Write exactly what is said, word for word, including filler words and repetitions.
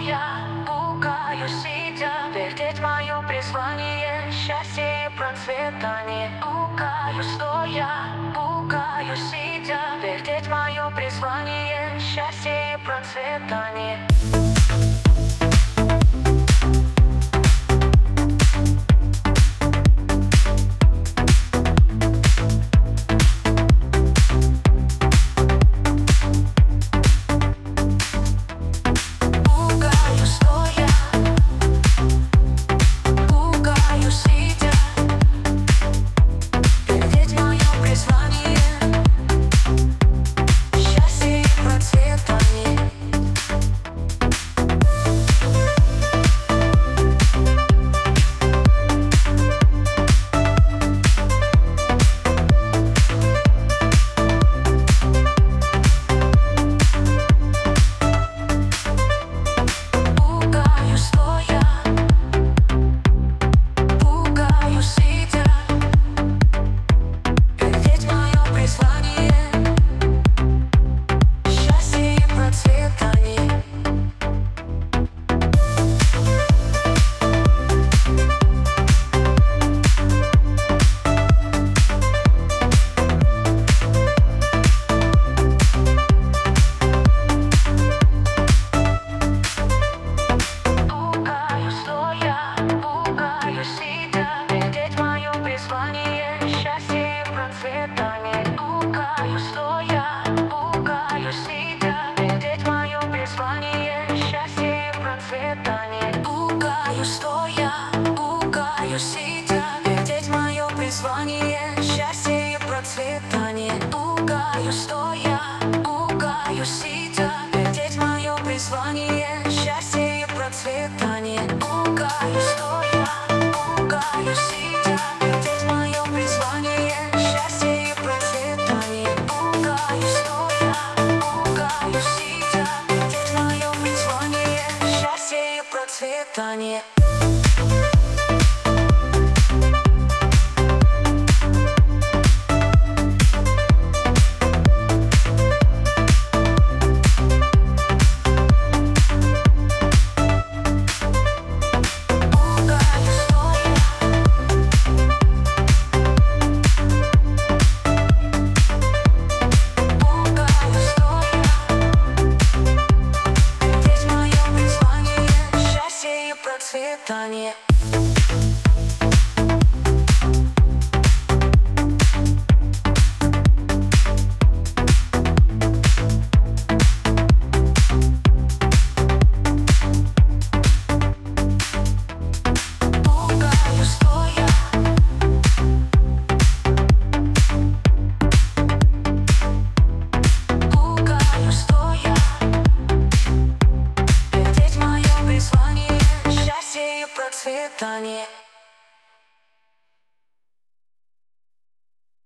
стоя, пугаю сидя, вердеть мое призвание, счастье и процветание. Пугаю стоя, пугаю сидя, вердеть мое призвание, счастье и процветание. Пугаю стоя, пугаю сидя, вердеть мое призвание, счастье и процветание. Пугаю стоя, пугаю сидя, вердеть мое призвание, счастье и процветание. Пугаю стоя, пугаю сидя, вердеть мое призвание, счастье и процветание. Пугаю стоя, пугаю сидя, вердеть мое призвание, счастье и процветание. Пугаю стоя, пугаю сидя, вердеть мое призвание, счастье и процветание. Процветание. Пугаю стоя, пугаю стоя, вердеть мое призвание, счастье и процветание.